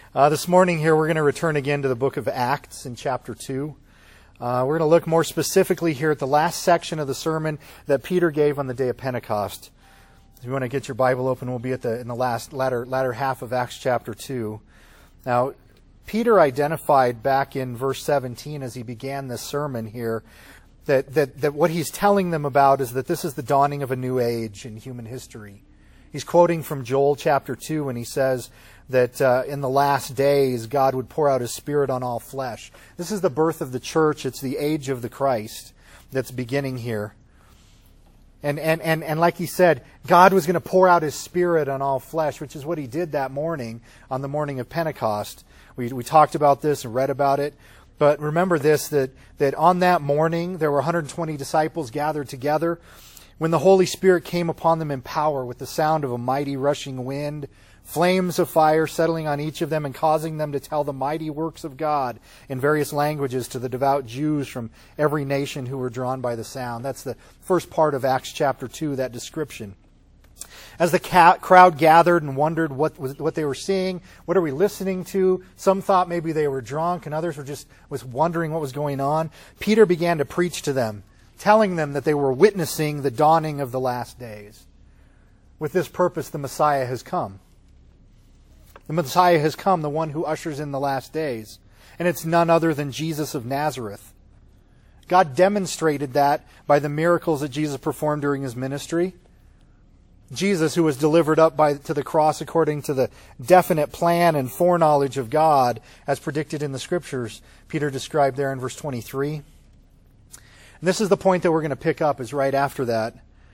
This morning here we're going to return again to the book of Acts in chapter 2. We're going to look more specifically here at the last section of the sermon that Peter gave on the day of Pentecost. If you want to get your Bible open, we'll be in the latter half of Acts chapter 2. Now, Peter identified back in verse 17 as he began this sermon here that what he's telling them about is that this is the dawning of a new age in human history. He's quoting from Joel chapter 2 when he says that in the last days God would pour out His Spirit on all flesh. This is the birth of the church. It's the age of the Christ that's beginning here. And like he said, God was going to pour out His Spirit on all flesh, which is what He did that morning, on the morning of Pentecost. We talked about this and read about it. But remember this, that on that morning there were 120 disciples gathered together. When the Holy Spirit came upon them in power with the sound of a mighty rushing wind, flames of fire settling on each of them and causing them to tell the mighty works of God in various languages to the devout Jews from every nation who were drawn by the sound. That's the first part of Acts chapter 2, that description. As the crowd gathered and wondered what they were seeing, what are we listening to? Some thought maybe they were drunk and others was wondering what was going on. Peter began to preach to them, telling them that they were witnessing the dawning of the last days. With this purpose, the Messiah has come. The Messiah has come, the one who ushers in the last days. And it's none other than Jesus of Nazareth. God demonstrated that by the miracles that Jesus performed during His ministry. Jesus, who was delivered up to the cross according to the definite plan and foreknowledge of God, as predicted in the Scriptures, Peter described there in verse 23. And this is the point that we're going to pick up, is right after that,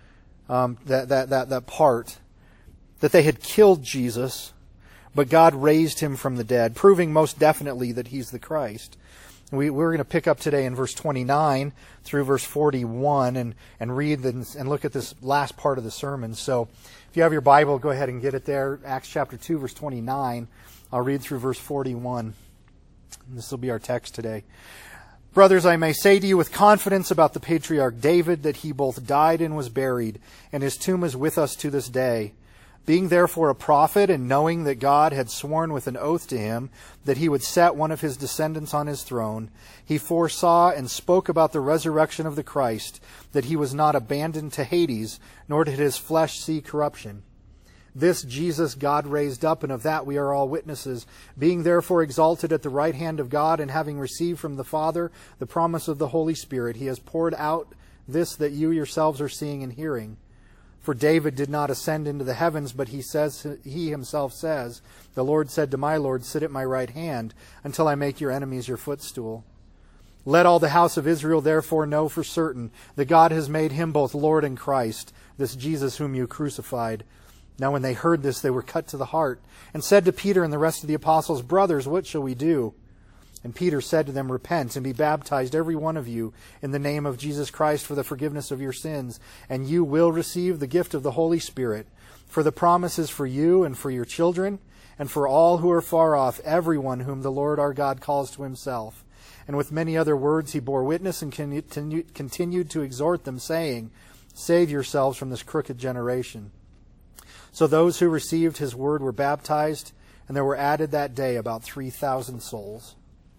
that part, that they had killed Jesus, but God raised Him from the dead, proving most definitely that He's the Christ. We're going to pick up today in verse 29 through verse 41 and read and look at this last part of the sermon. So if you have your Bible, go ahead and get it there. Acts chapter 2, verse 29. I'll read through verse 41. And this will be our text today. Brothers, I may say to you with confidence about the patriarch David that he both died and was buried, and his tomb is with us to this day. Being therefore a prophet, and knowing that God had sworn with an oath to him that He would set one of His descendants on His throne, he foresaw and spoke about the resurrection of the Christ, that He was not abandoned to Hades, nor did His flesh see corruption. This Jesus God raised up, and of that we are all witnesses. Being therefore exalted at the right hand of God, and having received from the Father the promise of the Holy Spirit, He has poured out this that you yourselves are seeing and hearing. For David did not ascend into the heavens, but he himself says, the Lord said to my Lord, sit at my right hand, until I make your enemies your footstool. Let all the house of Israel therefore know for certain that God has made Him both Lord and Christ, this Jesus whom you crucified. Now when they heard this, they were cut to the heart, and said to Peter and the rest of the apostles, Brothers, what shall we do? And Peter said to them, Repent and be baptized, every one of you, in the name of Jesus Christ for the forgiveness of your sins, and you will receive the gift of the Holy Spirit. For the promise is for you and for your children, and for all who are far off, everyone whom the Lord our God calls to Himself. And with many other words he bore witness and continued to exhort them, saying, Save yourselves from this crooked generation. So those who received His word were baptized, and there were added that day about 3,000 souls.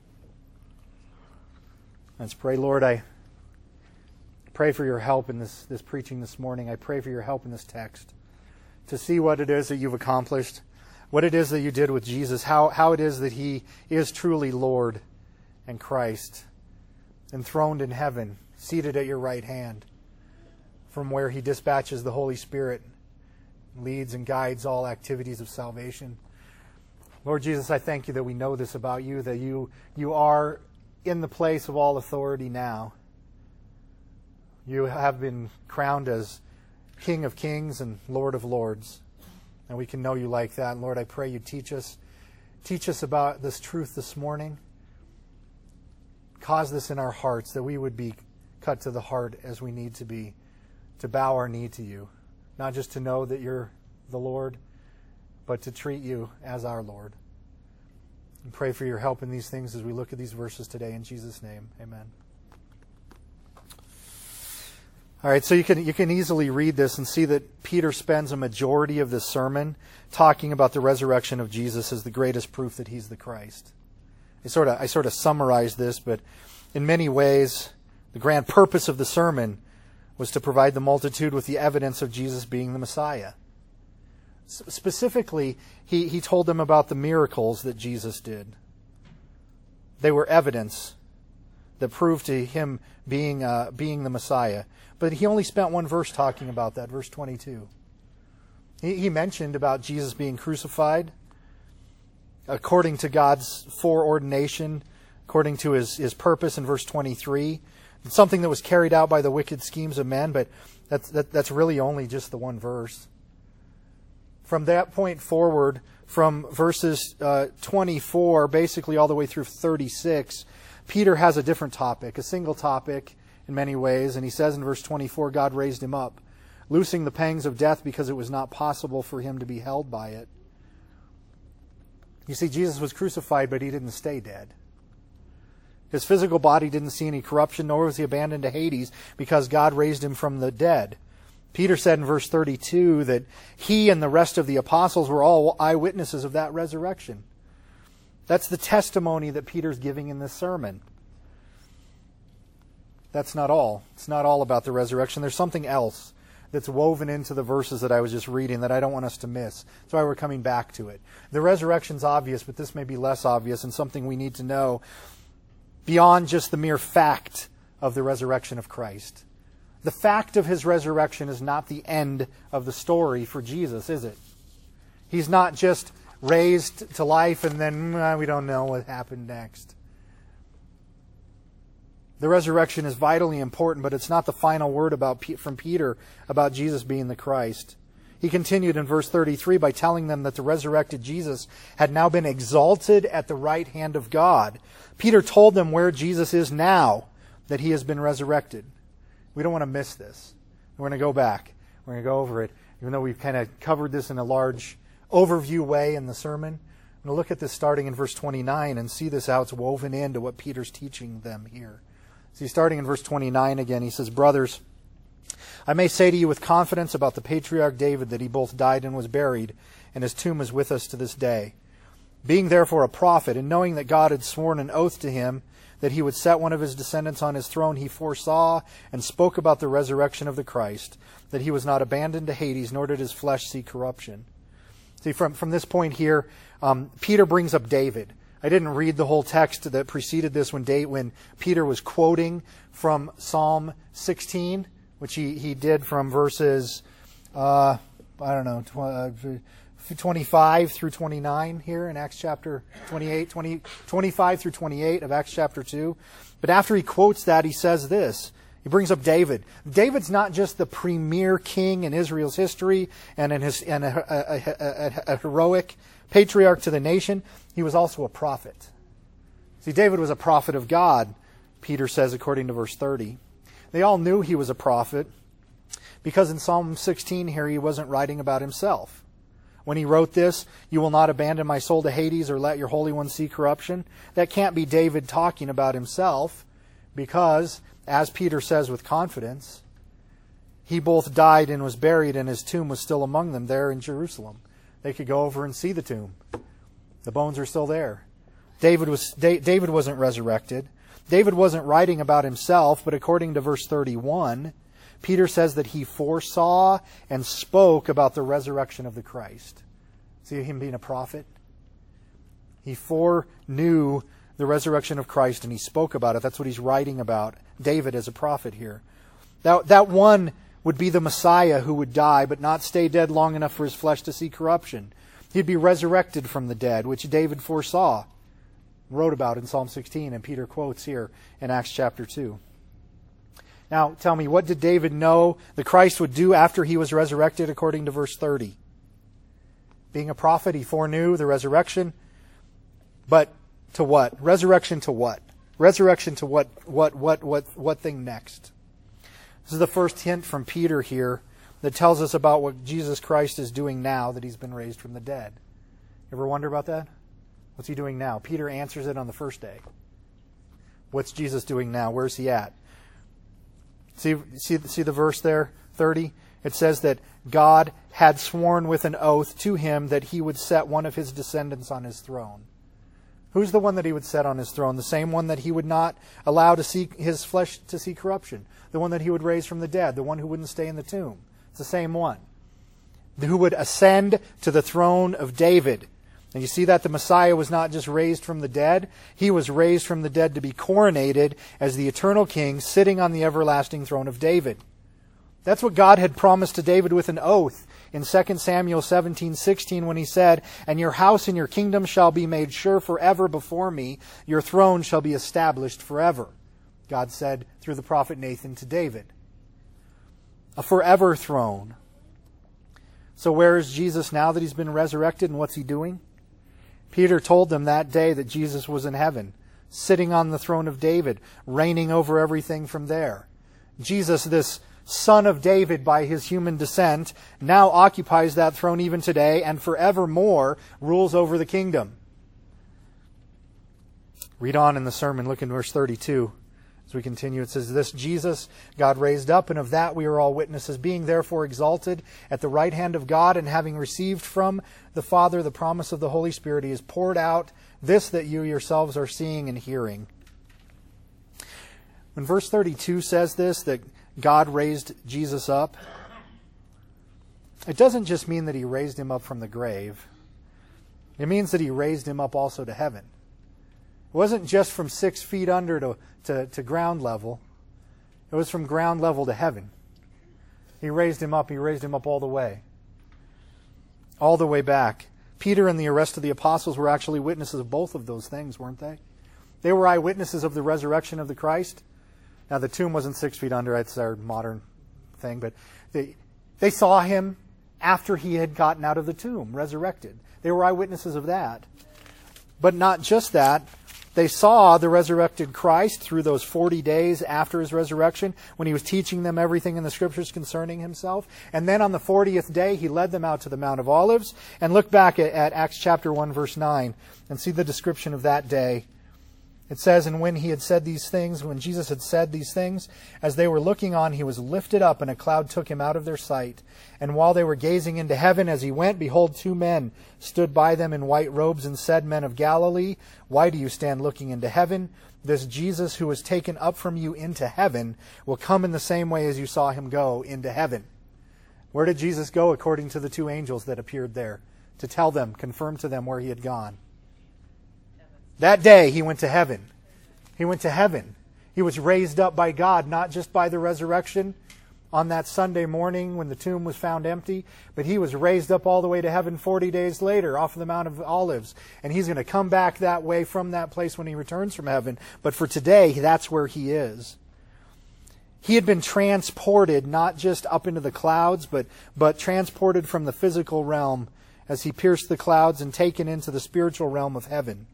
Let's pray. Lord, I pray for your help in this preaching this morning. I pray for your help in this text to see what it is that you've accomplished, what it is that you did with Jesus, how it is that He is truly Lord and Christ, enthroned in heaven, seated at your right hand, from where He dispatches the Holy Spirit, leads and guides all activities of salvation. Lord Jesus, I thank you that we know this about you, that you are in the place of all authority now. You have been crowned as King of Kings and Lord of Lords. And we can know you like that. And Lord, I pray you teach us about this truth this morning. Cause this in our hearts, that we would be cut to the heart as we need to be, to bow our knee to you. Not just to know that you're the Lord, but to treat you as our Lord. And pray for your help in these things as we look at these verses today. In Jesus' name, amen. All right, so you can easily read this and see that Peter spends a majority of this sermon talking about the resurrection of Jesus as the greatest proof that he's the Christ. I sort of summarized this, but in many ways, the grand purpose of the sermon was to provide the multitude with the evidence of Jesus being the Messiah. Specifically, he told them about the miracles that Jesus did. They were evidence that proved to him being the Messiah. But he only spent one verse talking about that, verse 22. He mentioned about Jesus being crucified according to God's foreordination, according to his purpose in verse 23. It's something that was carried out by the wicked schemes of men, but that's really only just the one verse. From that point forward, from verses 24, basically all the way through 36, Peter has a different topic, a single topic in many ways, and he says in verse 24, God raised him up, loosing the pangs of death because it was not possible for him to be held by it. You see, Jesus was crucified, but he didn't stay dead. His physical body didn't see any corruption, nor was he abandoned to Hades, because God raised him from the dead. Peter said in verse 32 that he and the rest of the apostles were all eyewitnesses of that resurrection. That's the testimony that Peter's giving in this sermon. That's not all. It's not all about the resurrection. There's something else that's woven into the verses that I was just reading that I don't want us to miss. That's why we're coming back to it. The resurrection's obvious, but this may be less obvious and something we need to know beyond just the mere fact of the resurrection of Christ. The fact of his resurrection is not the end of the story for Jesus, is it? He's not just raised to life and then we don't know what happened next. The resurrection is vitally important, but it's not the final word from Peter about Jesus being the Christ. He continued in verse 33 by telling them that the resurrected Jesus had now been exalted at the right hand of God. Peter told them where Jesus is now, that he has been resurrected. We don't want to miss this. We're going to go back. We're going to go over it. Even though we've kind of covered this in a large overview way in the sermon, I'm going to look at this starting in verse 29 and see this how it's woven into what Peter's teaching them here. See, starting in verse 29 again, he says, Brothers, I may say to you with confidence about the patriarch David that he both died and was buried, and his tomb is with us to this day. Being therefore a prophet, and knowing that God had sworn an oath to him that he would set one of his descendants on his throne, he foresaw and spoke about the resurrection of the Christ, that he was not abandoned to Hades, nor did his flesh see corruption. See, from this point here, Peter brings up David. I didn't read the whole text that preceded this when Peter was quoting from Psalm 16, which he did from verses, 25 through 29 here in Acts chapter 28, 25 through 28 of Acts chapter 2. But after he quotes that, he says this. He brings up David. David's not just the premier king in Israel's history and a heroic patriarch to the nation. He was also a prophet. See, David was a prophet of God, Peter says, according to verse 30. They all knew he was a prophet because in Psalm 16 here he wasn't writing about himself. When he wrote this, you will not abandon my soul to Hades or let your Holy One see corruption. That can't be David talking about himself because, as Peter says with confidence, he both died and was buried and his tomb was still among them there in Jerusalem. They could go over and see the tomb. The bones are still there. David wasn't resurrected. David wasn't writing about himself, but according to verse 31, Peter says that he foresaw and spoke about the resurrection of the Christ. See him being a prophet? He foreknew the resurrection of Christ and he spoke about it. That's what he's writing about. David as a prophet here. That one would be the Messiah who would die but not stay dead long enough for his flesh to see corruption. He'd be resurrected from the dead, which David foresaw, wrote about in Psalm 16, and Peter quotes here in Acts chapter 2. Now, tell me, what did David know the Christ would do after he was resurrected according to verse 30? Being a prophet, he foreknew the resurrection, but to what? Resurrection to what? Resurrection to what thing next? This is the first hint from Peter here that tells us about what Jesus Christ is doing now that he's been raised from the dead. Ever wonder about that? What's he doing now? Peter answers it on the first day. What's Jesus doing now? Where's he at? See the verse there, 30? It says that God had sworn with an oath to him that he would set one of his descendants on his throne. Who's the one that he would set on his throne? The same one that he would not allow to see his flesh to see corruption. The one that he would raise from the dead. The one who wouldn't stay in the tomb. It's the same one. Who would ascend to the throne of David. And you see that the Messiah was not just raised from the dead. He was raised from the dead to be coronated as the eternal king sitting on the everlasting throne of David. That's what God had promised to David with an oath in 2 Samuel 17:16 when he said, "And your house and your kingdom shall be made sure forever before me. Your throne shall be established forever." God said through the prophet Nathan to David. A forever throne. So where is Jesus now that he's been resurrected, and what's he doing? Peter told them that day that Jesus was in heaven, sitting on the throne of David, reigning over everything from there. Jesus, this son of David by his human descent, now occupies that throne even today and forevermore rules over the kingdom. Read on in the sermon, look in verse 32. As we continue, it says, "This Jesus God raised up, and of that we are all witnesses, being therefore exalted at the right hand of God, and having received from the Father the promise of the Holy Spirit, he has poured out this that you yourselves are seeing and hearing." When verse 32 says this, that God raised Jesus up, it doesn't just mean that he raised him up from the grave. It means that he raised him up also to heaven. It wasn't just from 6 feet under to ground level. It was from ground level to heaven. He raised him up. He raised him up all the way. All the way back. Peter and the rest of the apostles were actually witnesses of both of those things, weren't they? They were eyewitnesses of the resurrection of the Christ. Now, the tomb wasn't 6 feet under. It's our modern thing. But they saw him after he had gotten out of the tomb, resurrected. They were eyewitnesses of that. But not just that. They saw the resurrected Christ through those 40 days after his resurrection when he was teaching them everything in the Scriptures concerning himself. And then on the 40th day, he led them out to the Mount of Olives. And look back at Acts chapter 1, verse 9, and see the description of that day. It says, "And when he had said these things, when Jesus had said these things, as they were looking on, he was lifted up, and a cloud took him out of their sight. And while they were gazing into heaven as he went, behold, 2 men stood by them in white robes, and said, 'Men of Galilee, why do you stand looking into heaven? This Jesus who was taken up from you into heaven will come in the same way as you saw him go into heaven.'" Where did Jesus go according to the 2 angels that appeared there? To tell them, confirm to them where he had gone. That day he went to heaven. He went to heaven. He was raised up by God, not just by the resurrection on that Sunday morning when the tomb was found empty, but he was raised up all the way to heaven 40 days later off of the Mount of Olives. And he's going to come back that way from that place when he returns from heaven. But for today, that's where he is. He had been transported, not just up into the clouds, but transported from the physical realm as he pierced the clouds and taken into the spiritual realm of heaven.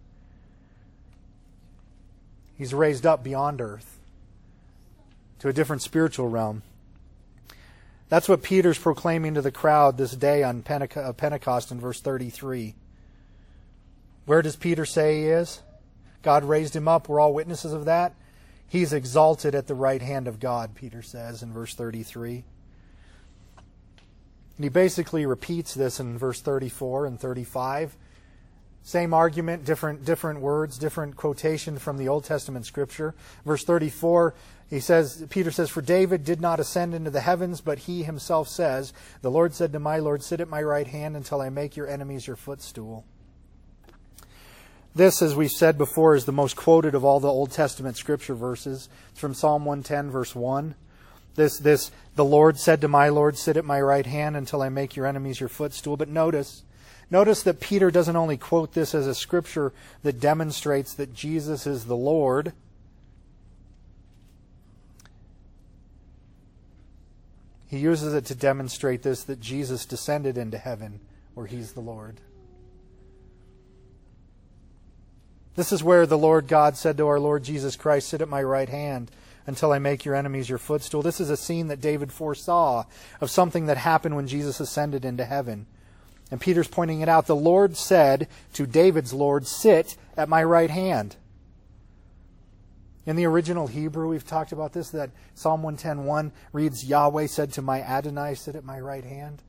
He's raised up beyond earth to a different spiritual realm. That's what Peter's proclaiming to the crowd this day on Pentecost in verse 33. Where does Peter say he is? God raised him up. We're all witnesses of that. He's exalted at the right hand of God, Peter says in verse 33. And he basically repeats this in verse 34 and 35. Same argument, different words, different quotation from the Old Testament Scripture. Verse 34, Peter says, "For David did not ascend into the heavens, but he himself says, 'The Lord said to my Lord, sit at my right hand until I make your enemies your footstool.'" This, as we've said before, is the most quoted of all the Old Testament Scripture verses. It's from Psalm 110, verse 1. The Lord said to my Lord, sit at my right hand until I make your enemies your footstool. But notice that Peter doesn't only quote this as a scripture that demonstrates that Jesus is the Lord. He uses it to demonstrate this, that Jesus descended into heaven where he's the Lord. This is where the Lord God said to our Lord Jesus Christ, sit at my right hand until I make your enemies your footstool. This is a scene that David foresaw of something that happened when Jesus ascended into heaven. And Peter's pointing it out. The Lord said to David's Lord, sit at my right hand. In the original Hebrew, we've talked about this, that Psalm 110:1 reads, Yahweh said to my Adonai, sit at my right hand.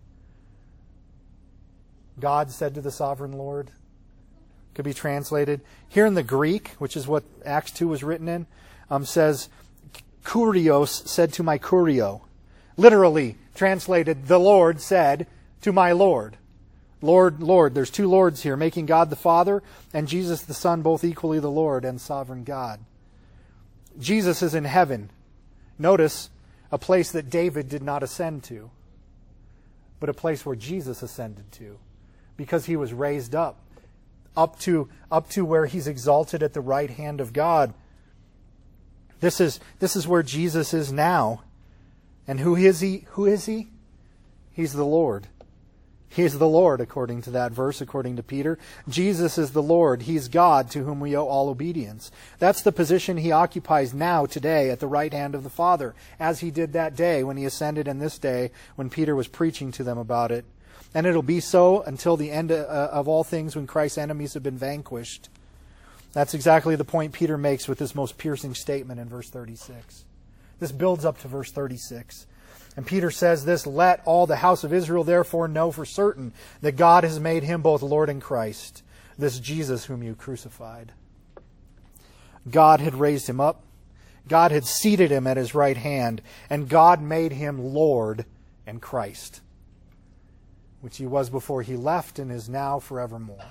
God said to the sovereign Lord. Could be translated. Here in the Greek, which is what Acts 2 was written in, says, Kurios said to my Kurio. Literally translated, the Lord said to my Lord. Lord, Lord. There's two Lords here, making God the Father and Jesus the Son both equally the Lord and sovereign God. Jesus is in heaven. Notice, a place that David did not ascend to, but a place where Jesus ascended to, because he was raised up to where he's exalted at the right hand of God. This is where Jesus is now. And who is he? Who is he? He's the Lord. He is the Lord, according to that verse, according to Peter. Jesus is the Lord. He's God, to whom we owe all obedience. That's the position he occupies now, today, at the right hand of the Father, as he did that day when he ascended, and this day when Peter was preaching to them about it. And it'll be so until the end of all things, when Christ's enemies have been vanquished. That's exactly the point Peter makes with this most piercing statement in verse 36. This builds up to verse 36. And Peter says this, let all the house of Israel therefore know for certain that God has made him both Lord and Christ, this Jesus whom you crucified. God had raised him up. God had seated him at his right hand. And God made him Lord and Christ, which he was before he left and is now forevermore.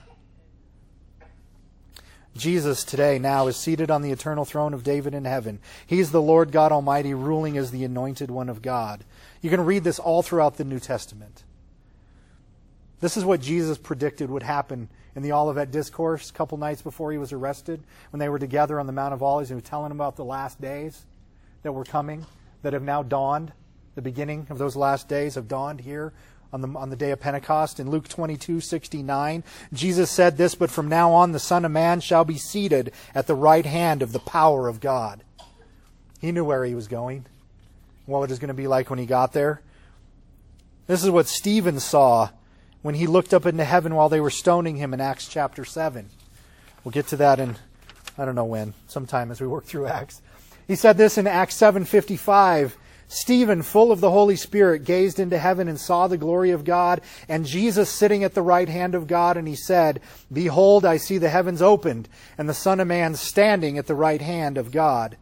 Jesus today now is seated on the eternal throne of David in heaven. He's the Lord God Almighty, ruling as the anointed one of God. You can read this all throughout the New Testament. This is what Jesus predicted would happen in the Olivet Discourse a couple nights before he was arrested, when they were together on the Mount of Olives and he was telling them about the last days that were coming, that have now dawned. The beginning of those last days have dawned here on the day of Pentecost. In Luke 22:69, Jesus said this, but from now on the Son of Man shall be seated at the right hand of the power of God. He knew where he was going, what it was going to be like when he got there. This is what Stephen saw when he looked up into heaven while they were stoning him in Acts chapter 7. We'll get to that in, I don't know when, sometime as we work through Acts. He said this in Acts 7:55. Stephen, full of the Holy Spirit, gazed into heaven and saw the glory of God and Jesus sitting at the right hand of God. And he said, behold, I see the heavens opened and the Son of Man standing at the right hand of God.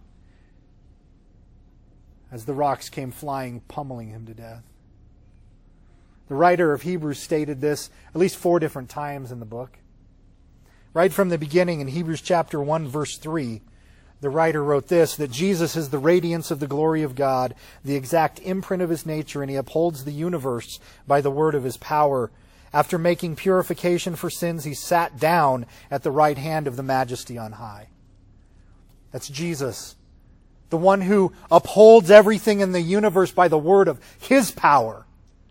As the rocks came flying, pummeling him to death. The writer of Hebrews stated this at least 4 different times in the book. Right from the beginning in Hebrews chapter 1, verse 3, the writer wrote this, that Jesus is the radiance of the glory of God, the exact imprint of his nature, and he upholds the universe by the word of his power. After making purification for sins, he sat down at the right hand of the Majesty on high. That's Jesus, the one who upholds everything in the universe by the word of his power.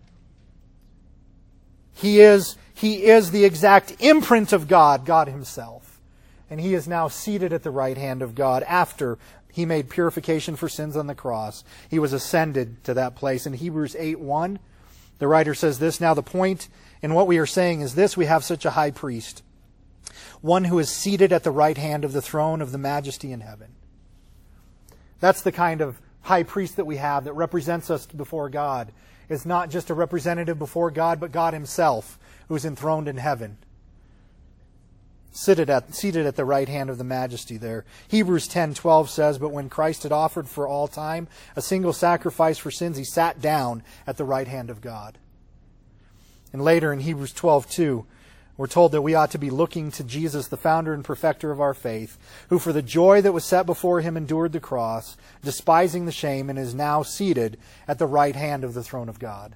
He is the exact imprint of God, God himself. And he is now seated at the right hand of God after he made purification for sins on the cross. He was ascended to that place. In Hebrews 8:1, the writer says this, now the point in what we are saying is this, we have such a high priest, one who is seated at the right hand of the throne of the Majesty in heaven. That's the kind of high priest that we have that represents us before God. It's not just a representative before God, but God himself, who is enthroned in heaven. Seated at the right hand of the Majesty there. Hebrews 10:12 says, but when Christ had offered for all time a single sacrifice for sins, he sat down at the right hand of God. And later in Hebrews 12:2, we're told that we ought to be looking to Jesus, the founder and perfecter of our faith, who for the joy that was set before him endured the cross, despising the shame, and is now seated at the right hand of the throne of God.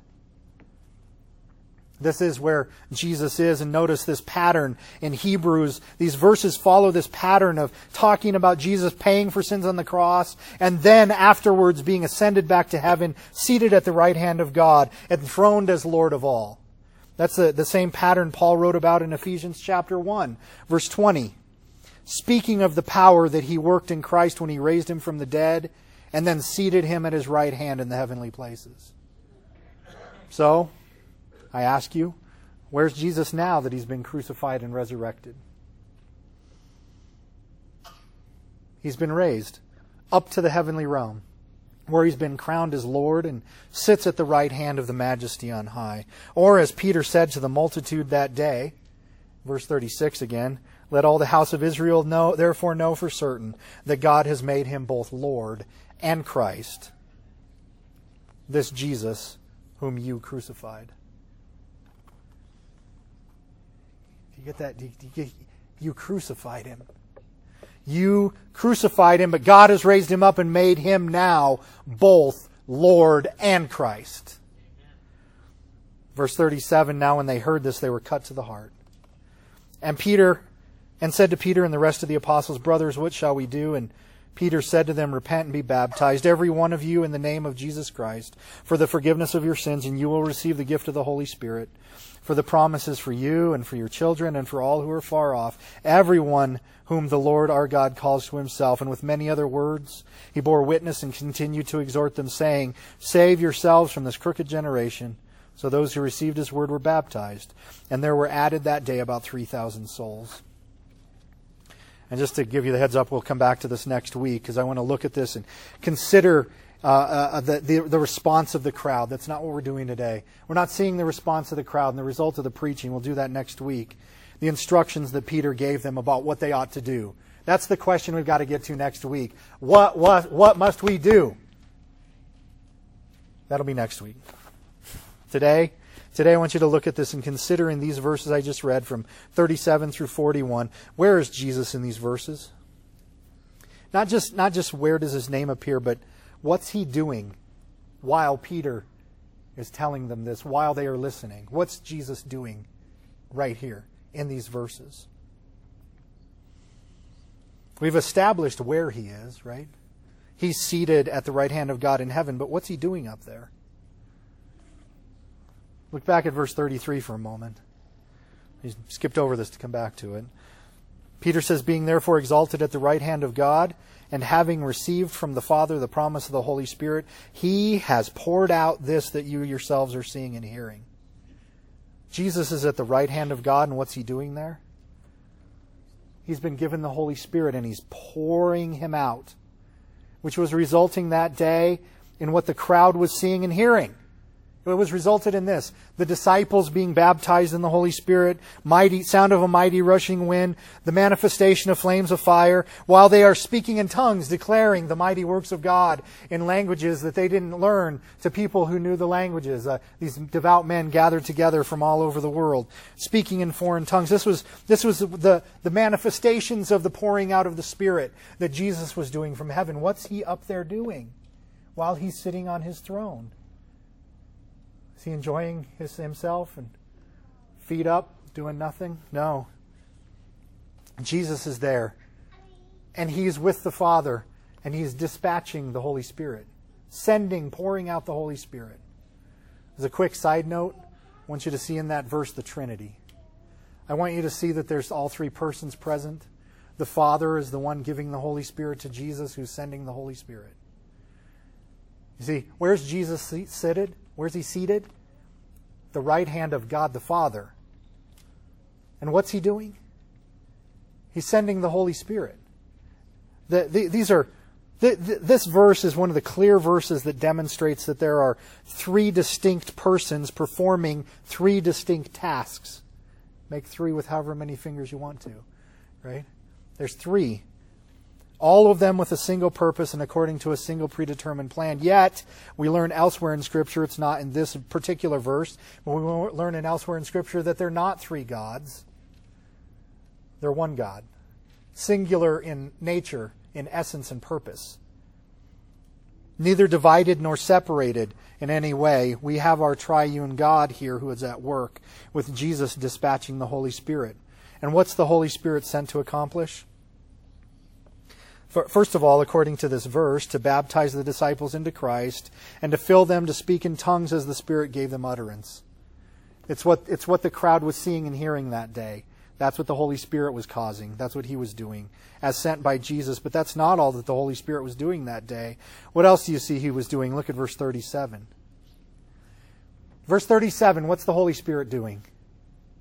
This is where Jesus is. And notice this pattern in Hebrews. These verses follow this pattern of talking about Jesus paying for sins on the cross and then afterwards being ascended back to heaven, seated at the right hand of God, enthroned as Lord of all. That's the same pattern Paul wrote about in Ephesians chapter 1, verse 20. Speaking of the power that he worked in Christ when he raised him from the dead and then seated him at his right hand in the heavenly places. So, I ask you, where's Jesus now that he's been crucified and resurrected? He's been raised. up to the heavenly realm, where he's been crowned as Lord and sits at the right hand of the Majesty on high. Or as Peter said to the multitude that day, verse 36 again, let all the house of Israel therefore know for certain that God has made him both Lord and Christ, this Jesus whom you crucified. Do you get that? You crucified him. You crucified him, but God has raised him up and made him now both Lord and Christ. Verse 37, now when they heard this, they were cut to the heart. And said to Peter and the rest of the apostles, brothers, what shall we do? And Peter said to them, repent and be baptized, every one of you, in the name of Jesus Christ, for the forgiveness of your sins, and you will receive the gift of the Holy Spirit. For the promise is for you and for your children and for all who are far off, everyone whom the Lord our God calls to himself. And with many other words he bore witness and continued to exhort them, saying, save yourselves from this crooked generation. So those who received his word were baptized, and there were added that day about 3,000 souls. And just to give you the heads up, we'll come back to this next week, because I want to look at this and consider the response of the crowd. That's not what we're doing today. We're not seeing the response of the crowd and the result of the preaching. We'll do that next week. The instructions that Peter gave them about what they ought to do. That's the question we've got to get to next week. What must we do? That'll be next week. Today I want you to look at this and consider in these verses I just read from 37 through 41. Where is Jesus in these verses? Not just where does his name appear, but what's he doing while Peter is telling them this, while they are listening? What's Jesus doing right here in these verses? We've established where he is, right? He's seated at the right hand of God in heaven, but what's he doing up there? Look back at verse 33 for a moment. He skipped over this to come back to it. Peter says, being therefore exalted at the right hand of God, and having received from the Father the promise of the Holy Spirit, he has poured out this that you yourselves are seeing and hearing. Jesus is at the right hand of God, and what's he doing there? He's been given the Holy Spirit, and he's pouring him out, which was resulting that day in what the crowd was seeing and hearing. It was resulted in this: the disciples being baptized in the Holy Spirit, mighty sound of a mighty rushing wind, the manifestation of flames of fire, while they are speaking in tongues, declaring the mighty works of God in languages that they didn't learn to people who knew the languages. These devout men gathered together from all over the world, speaking in foreign tongues. This was the manifestations of the pouring out of the Spirit that Jesus was doing from heaven. What's he up there doing while he's sitting on his throne? Is he enjoying himself and feet up, doing nothing? No. Jesus is there. And he's with the Father. And he's dispatching the Holy Spirit. Pouring out the Holy Spirit. As a quick side note, I want you to see in that verse the Trinity. I want you to see that there's all three persons present. The Father is the one giving the Holy Spirit to Jesus, who's sending the Holy Spirit. You see, where's Jesus seated? Where's he seated? The right hand of God the Father. And what's he doing? He's sending the Holy Spirit. This verse is one of the clear verses that demonstrates that there are three distinct persons performing three distinct tasks. Make three with however many fingers you want to, right? There's three. All of them with a single purpose and according to a single predetermined plan. Yet, we learn elsewhere in Scripture, it's not in this particular verse, but we learn elsewhere in Scripture that they're not three gods. They're one God. Singular in nature, in essence and purpose. Neither divided nor separated in any way. We have our triune God here who is at work, with Jesus dispatching the Holy Spirit. And what's the Holy Spirit sent to accomplish? First of all, according to this verse, to baptize the disciples into Christ and to fill them to speak in tongues as the Spirit gave them utterance. It's what the crowd was seeing and hearing that day. That's what the Holy Spirit was causing. That's what he was doing as sent by Jesus. But that's not all that the Holy Spirit was doing that day. What else do you see he was doing? Look at verse 37. Verse 37, what's the Holy Spirit doing?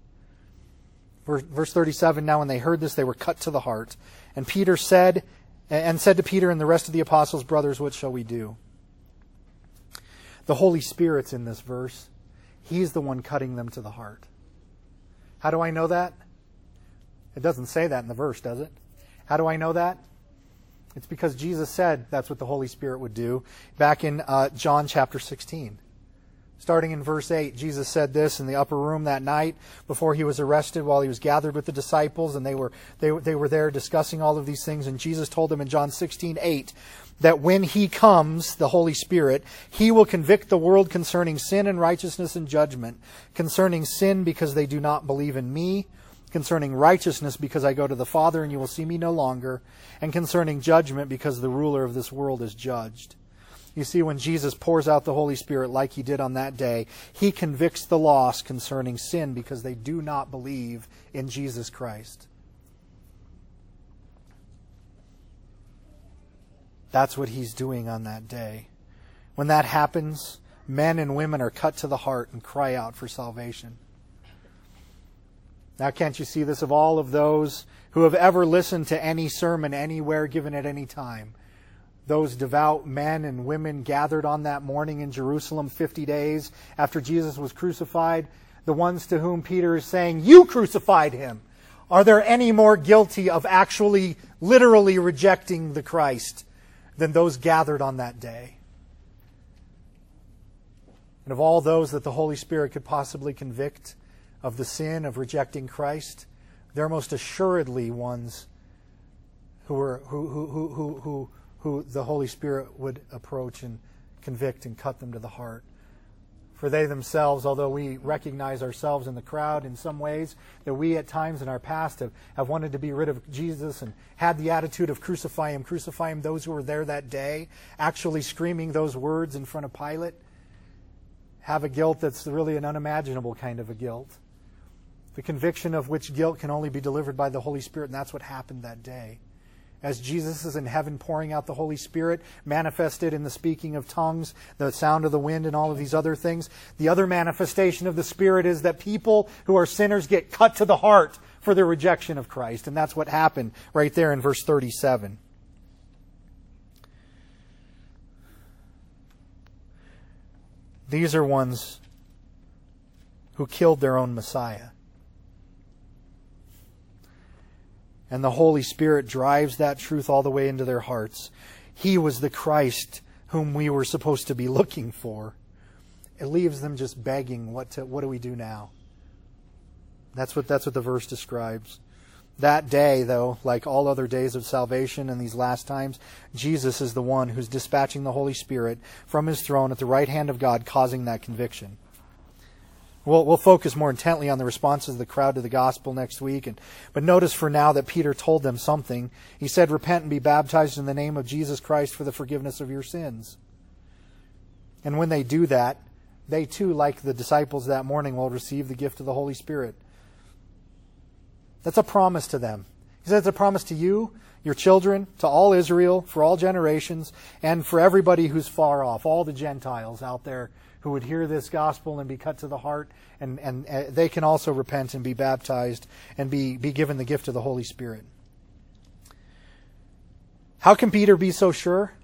Verse 37, now when they heard this, they were cut to the heart. And Peter said and said to Peter and the rest of the apostles, "Brothers, what shall we do?" The Holy Spirit's in this verse. He's the one cutting them to the heart. How do I know that? It doesn't say that in the verse, does it? How do I know that? It's because Jesus said that's what the Holy Spirit would do back in John chapter 16. Starting in verse 8, Jesus said this in the upper room that night before he was arrested, while he was gathered with the disciples, and they were there discussing all of these things. And Jesus told them in John 16:8 that when he comes, the Holy Spirit, he will convict the world concerning sin and righteousness and judgment. Concerning sin, because they do not believe in me. Concerning righteousness, because I go to the Father and you will see me no longer. And concerning judgment, because the ruler of this world is judged. You see, when Jesus pours out the Holy Spirit like he did on that day, he convicts the lost concerning sin because they do not believe in Jesus Christ. That's what he's doing on that day. When that happens, men and women are cut to the heart and cry out for salvation. Now, can't you see this of all of those who have ever listened to any sermon anywhere given at any time? Those devout men and women gathered on that morning in Jerusalem 50 days after Jesus was crucified, the ones to whom Peter is saying, "You crucified him." Are there any more guilty of actually, literally rejecting the Christ than those gathered on that day? And of all those that the Holy Spirit could possibly convict of the sin of rejecting Christ, they're most assuredly ones who the Holy Spirit would approach and convict and cut them to the heart. For they themselves, although we recognize ourselves in the crowd in some ways, that we at times in our past have wanted to be rid of Jesus and had the attitude of crucify him, those who were there that day, actually screaming those words in front of Pilate, have a guilt that's really an unimaginable kind of a guilt. The conviction of which guilt can only be delivered by the Holy Spirit, and that's what happened that day. As Jesus is in heaven pouring out the Holy Spirit, manifested in the speaking of tongues, the sound of the wind, and all of these other things, the other manifestation of the Spirit is that people who are sinners get cut to the heart for their rejection of Christ. And that's what happened right there in verse 37. These are ones who killed their own Messiah. And the Holy Spirit drives that truth all the way into their hearts. He was the Christ whom we were supposed to be looking for. It leaves them just begging, what do we do now? That's what the verse describes. That day, though, like all other days of salvation in these last times, Jesus is the one who's dispatching the Holy Spirit from his throne at the right hand of God, causing that conviction. We'll focus more intently on the responses of the crowd to the gospel next week. But notice for now that Peter told them something. He said, "Repent and be baptized in the name of Jesus Christ for the forgiveness of your sins." And when they do that, they too, like the disciples that morning, will receive the gift of the Holy Spirit. That's a promise to them. He said it's a promise to you, your children, to all Israel, for all generations, and for everybody who's far off, all the Gentiles out there who would hear this gospel and be cut to the heart, and they can also repent and be baptized and be given the gift of the Holy Spirit. How can Peter be so sure?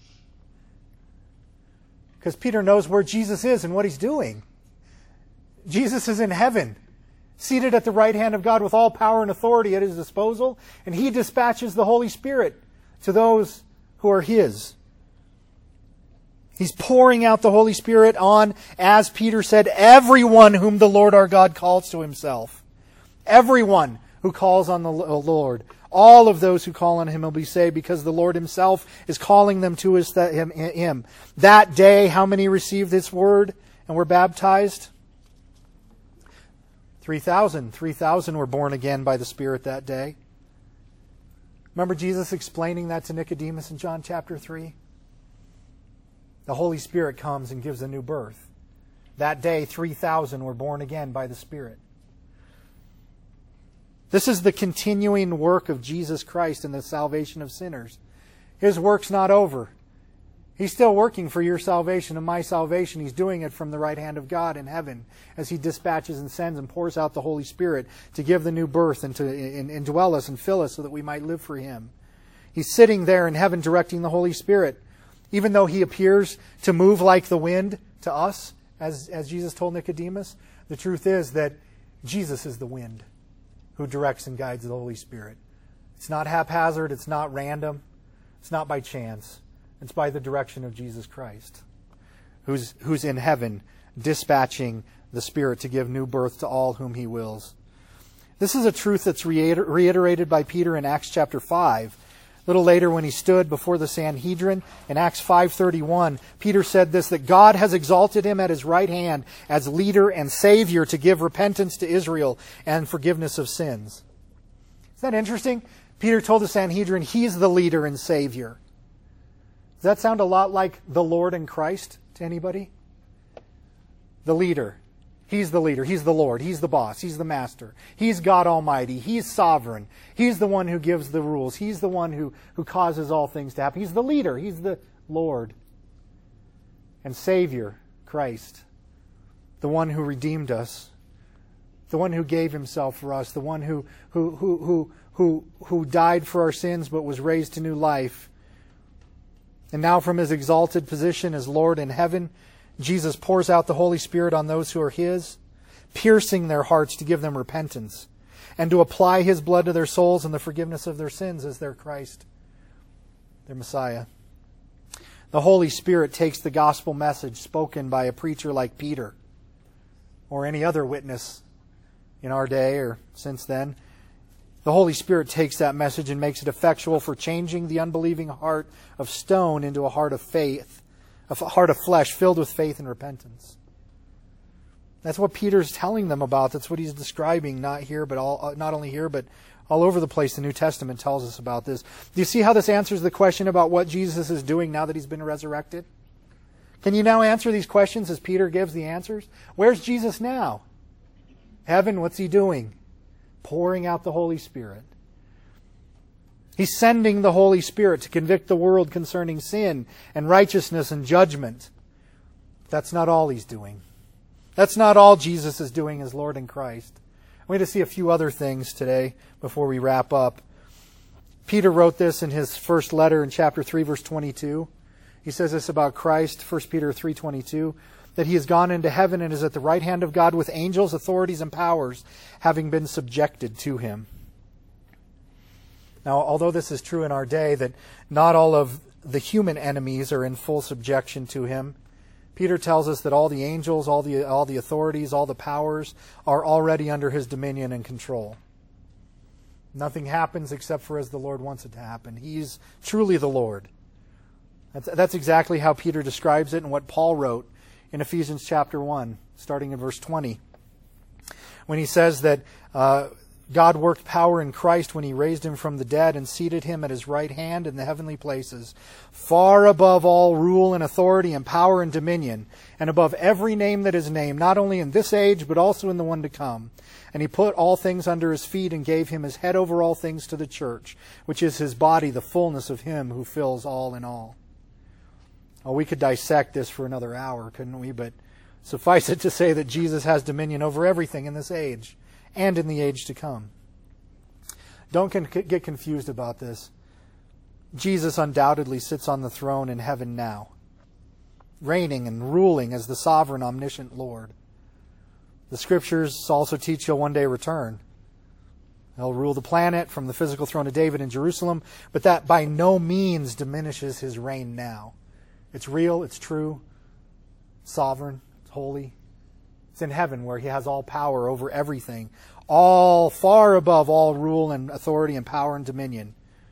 Because Peter knows where Jesus is and what he's doing. Jesus is in heaven, seated at the right hand of God with all power and authority at his disposal, and he dispatches the Holy Spirit to those who are his. He's pouring out the Holy Spirit on, as Peter said, everyone whom the Lord our God calls to himself. Everyone who calls on the Lord. All of those who call on him will be saved, because the Lord himself is calling them to him. That day, how many received this word and were baptized? 3,000. 3,000 were born again by the Spirit that day. Remember Jesus explaining that to Nicodemus in John chapter 3? The Holy Spirit comes and gives a new birth. That day, 3,000 were born again by the Spirit. This is the continuing work of Jesus Christ in the salvation of sinners. His work's not over. He's still working for your salvation and my salvation. He's doing it from the right hand of God in heaven as he dispatches and sends and pours out the Holy Spirit to give the new birth and to indwell us and fill us so that we might live for him. He's sitting there in heaven directing the Holy Spirit. Even though he appears to move like the wind to us, as Jesus told Nicodemus, the truth is that Jesus is the wind who directs and guides the Holy Spirit. It's not haphazard. It's not random. It's not by chance. It's by the direction of Jesus Christ, who's in heaven dispatching the Spirit to give new birth to all whom he wills. This is a truth that's reiterated by Peter in Acts chapter 5. A little later, when he stood before the Sanhedrin in Acts 5:31, Peter said this, that God has exalted him at his right hand as leader and Savior to give repentance to Israel and forgiveness of sins. Isn't that interesting? Peter told the Sanhedrin he's the leader and Savior. Does that sound a lot like the Lord and Christ to anybody? The leader. He's the leader. He's the Lord. He's the boss. He's the master. He's God Almighty. He's sovereign. He's the one who gives the rules. He's the one who causes all things to happen. He's the leader. He's the Lord. And Savior, Christ. The one who redeemed us. The one who gave himself for us. The one who died for our sins but was raised to new life. And now from his exalted position as Lord in heaven, Jesus pours out the Holy Spirit on those who are his, piercing their hearts to give them repentance and to apply his blood to their souls and the forgiveness of their sins as their Christ, their Messiah. The Holy Spirit takes the gospel message spoken by a preacher like Peter or any other witness in our day or since then. The Holy Spirit takes that message and makes it effectual for changing the unbelieving heart of stone into a heart of faith, a heart of flesh filled with faith and repentance. That's what Peter's telling them about. That's what he's describing, not only here, but all over the place. The New Testament tells us about this. Do you see how this answers the question about what Jesus is doing now that he's been resurrected? Can you now answer these questions as Peter gives the answers? Where's Jesus now? Heaven, what's he doing? Pouring out the Holy Spirit. He's sending the Holy Spirit to convict the world concerning sin and righteousness and judgment. That's not all he's doing. That's not all Jesus is doing as Lord in Christ. I'm going to see a few other things today before we wrap up. Peter wrote this in his first letter in chapter 3, verse 22. He says this about Christ, 1 Peter 3:22, that he has gone into heaven and is at the right hand of God with angels, authorities, and powers, having been subjected to him. Now, although this is true in our day, that not all of the human enemies are in full subjection to him, Peter tells us that all the angels, all the authorities, all the powers are already under his dominion and control. Nothing happens except for as the Lord wants it to happen. He's truly the Lord. That's exactly how Peter describes it and what Paul wrote in Ephesians chapter 1, starting in verse 20. When he says that God worked power in Christ when he raised him from the dead and seated him at his right hand in the heavenly places, far above all rule and authority and power and dominion, and above every name that is named, not only in this age, but also in the one to come. And he put all things under his feet and gave him his head over all things to the church, which is his body, the fullness of him who fills all in all. Oh, we could dissect this for another hour, couldn't we? But suffice it to say that Jesus has dominion over everything in this age and in the age to come. Don't get confused about this. Jesus undoubtedly sits on the throne in heaven now, reigning and ruling as the sovereign, omniscient Lord. The Scriptures also teach he'll one day return. He'll rule the planet from the physical throne of David in Jerusalem, but that by no means diminishes his reign now. It's real, it's true, sovereign, it's holy. It's in heaven where he has all power over everything, all far above all rule and authority and power and dominion.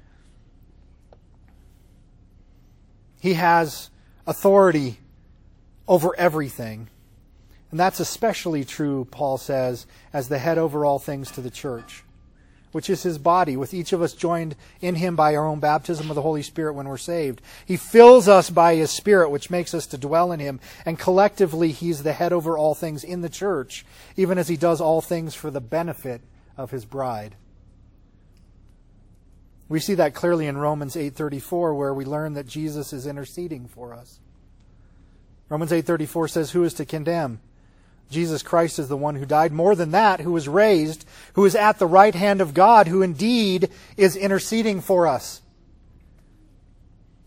He has authority over everything. And that's especially true, Paul says, as the head over all things to the church, which is his body, with each of us joined in him by our own baptism of the Holy Spirit when we're saved. He fills us by his Spirit, which makes us to dwell in him. And collectively, he's the head over all things in the church, even as he does all things for the benefit of his bride. We see that clearly in Romans 8:34, where we learn that Jesus is interceding for us. Romans 8:34 says, "Who is to condemn? Jesus Christ is the one who died. More than that, who was raised, who is at the right hand of God, who indeed is interceding for us."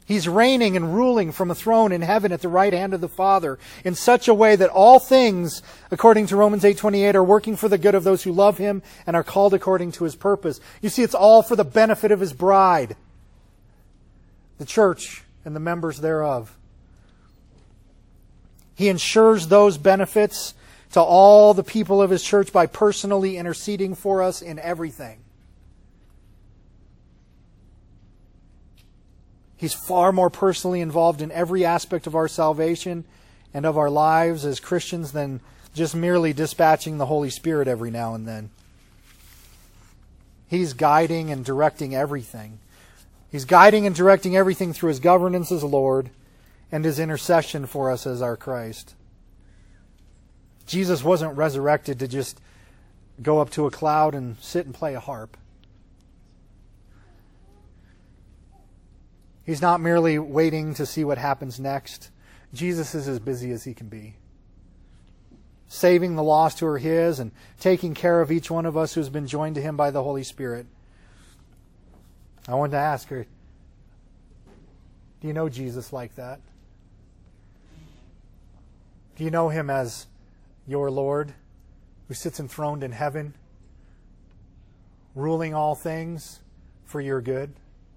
He's reigning and ruling from a throne in heaven at the right hand of the Father in such a way that all things, according to Romans 8:28, are working for the good of those who love Him and are called according to His purpose. You see, it's all for the benefit of His bride, the church and the members thereof. He ensures those benefits to all the people of His church by personally interceding for us in everything. He's far more personally involved in every aspect of our salvation and of our lives as Christians than just merely dispatching the Holy Spirit every now and then. He's guiding and directing everything. He's guiding and directing everything through His governance as Lord and His intercession for us as our Christ. Jesus wasn't resurrected to just go up to a cloud and sit and play a harp. He's not merely waiting to see what happens next. Jesus is as busy as He can be, saving the lost who are His and taking care of each one of us who's been joined to Him by the Holy Spirit. I wanted to ask her, do you know Jesus like that? Do you know Him as your Lord who sits enthroned in heaven, ruling all things for your good?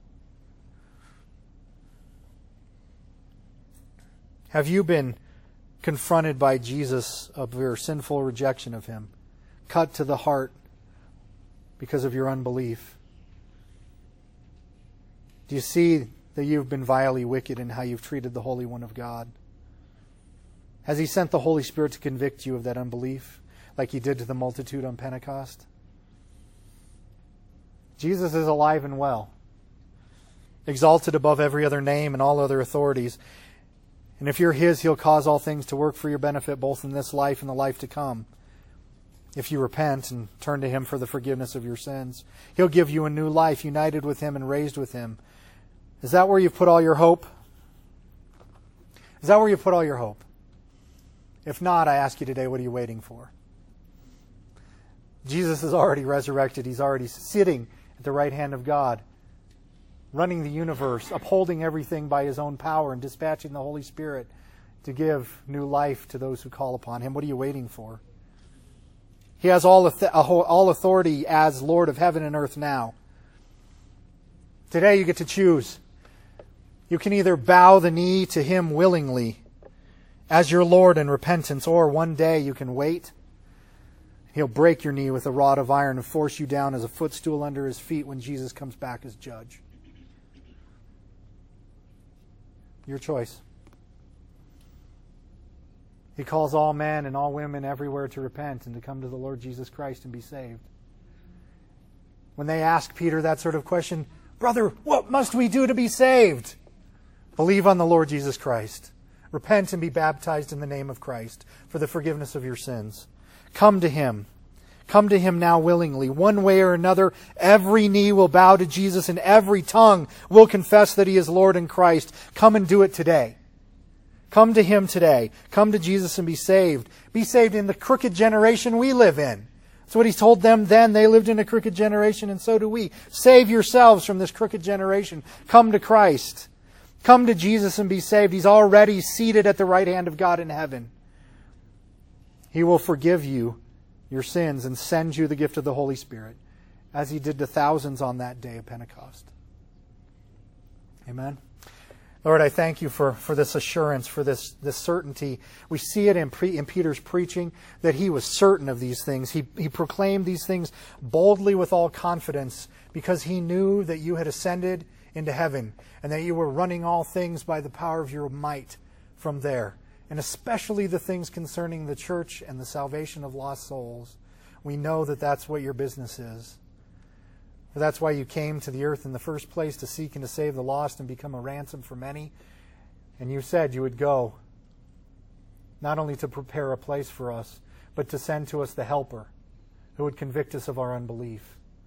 Have you been confronted by Jesus of your sinful rejection of Him, cut to the heart because of your unbelief? Do you see that you've been vilely wicked in how you've treated the Holy One of God? Has He sent the Holy Spirit to convict you of that unbelief, like He did to the multitude on Pentecost? Jesus is alive and well, exalted above every other name and all other authorities. And if you're His, He'll cause all things to work for your benefit, both in this life and the life to come. If you repent and turn to Him for the forgiveness of your sins, He'll give you a new life, united with Him and raised with Him. Is that where you've put all your hope? Is that where you've put all your hope? If not, I ask you today, what are you waiting for? Jesus is already resurrected. He's already sitting at the right hand of God, running the universe, upholding everything by His own power and dispatching the Holy Spirit to give new life to those who call upon Him. What are you waiting for? He has all authority as Lord of heaven and earth now. Today you get to choose. You can either bow the knee to Him willingly as your Lord in repentance, or one day you can wait. He'll break your knee with a rod of iron and force you down as a footstool under His feet when Jesus comes back as judge. Your choice. He calls all men and all women everywhere to repent and to come to the Lord Jesus Christ and be saved. When they ask Peter that sort of question, "Brother, what must we do to be saved?" Believe on the Lord Jesus Christ. Repent and be baptized in the name of Christ for the forgiveness of your sins. Come to Him. Come to Him now willingly. One way or another, every knee will bow to Jesus and every tongue will confess that He is Lord in Christ. Come and do it today. Come to Him today. Come to Jesus and be saved. Be saved in the crooked generation we live in. That's what He told them then. They lived in a crooked generation, and so do we. Save yourselves from this crooked generation. Come to Christ. Come to Jesus and be saved. He's already seated at the right hand of God in heaven. He will forgive you your sins and send you the gift of the Holy Spirit, as He did to thousands on that day of Pentecost. Amen. Lord, I thank You for this assurance, for this certainty. We see it in Peter's preaching, that he was certain of these things. He proclaimed these things boldly with all confidence, because he knew that You had ascended into heaven and that You were running all things by the power of Your might from there, and especially the things concerning the church and the salvation of lost souls. We know that that's what Your business is. For that's why You came to the earth in the first place, to seek and to save the lost and become a ransom for many. And You said You would go, not only to prepare a place for us, but to send to us the Helper who would convict us of our unbelief.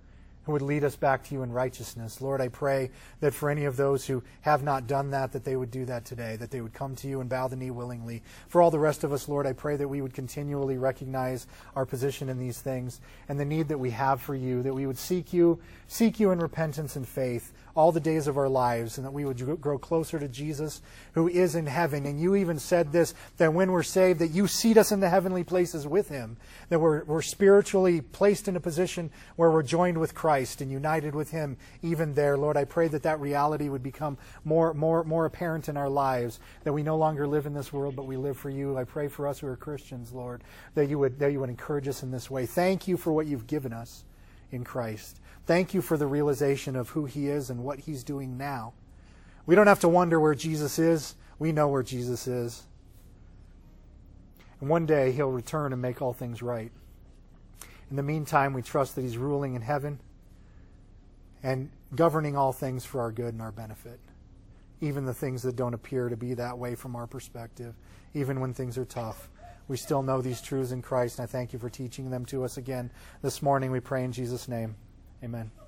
who would lead us back to you in righteousness. Lord, I pray that for any of those who have not done that, that they would do that today, that they would come to you and bow the knee willingly. For all the rest of us, Lord, I pray that we would continually recognize our position in these things and the need that we have for you, that we would seek you in repentance and faith all the days of our lives, and that we would grow closer to Jesus who is in heaven. And you even said this, that when we're saved, that you seat us in the heavenly places with him, that we're spiritually placed in a position where we're joined with Christ and united with him even there. Lord, I pray that that reality would become more apparent in our lives, that we no longer live in this world, but we live for you. I pray for us who are Christians, Lord, that you would encourage us in this way. Thank you for what you've given us in Christ. Thank you for the realization of who he is and what he's doing now. We don't have to wonder where Jesus is. We know where Jesus is. And one day he'll return and make all things right. In the meantime, we trust that he's ruling in heaven and governing all things for our good and our benefit. Even the things that don't appear to be that way from our perspective, even when things are tough. We still know these truths in Christ, and I thank you for teaching them to us again this morning. We pray in Jesus' name. Amen.